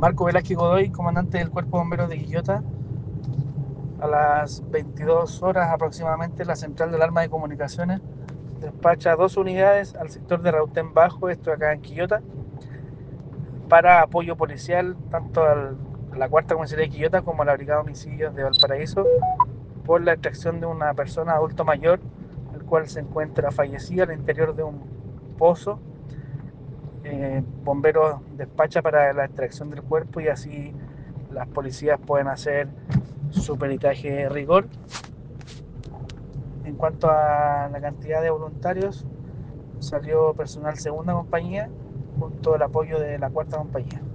Marco Velázquez Godoy, comandante del Cuerpo de Bomberos de Quillota. A las 22 horas aproximadamente, la Central de Alarma de Comunicaciones despacha dos unidades al sector de Rautén Bajo, esto acá en Quillota, para apoyo policial tanto a la cuarta comisaría de Quillota como a la brigada de homicidios de Valparaíso por la extracción de una persona adulto mayor, el cual se encuentra fallecida al interior de un pozo. Bomberos despacha para la extracción del cuerpo y así las policías pueden hacer su peritaje de rigor. En cuanto a la cantidad de voluntarios, salió personal segunda compañía junto al apoyo de la cuarta compañía.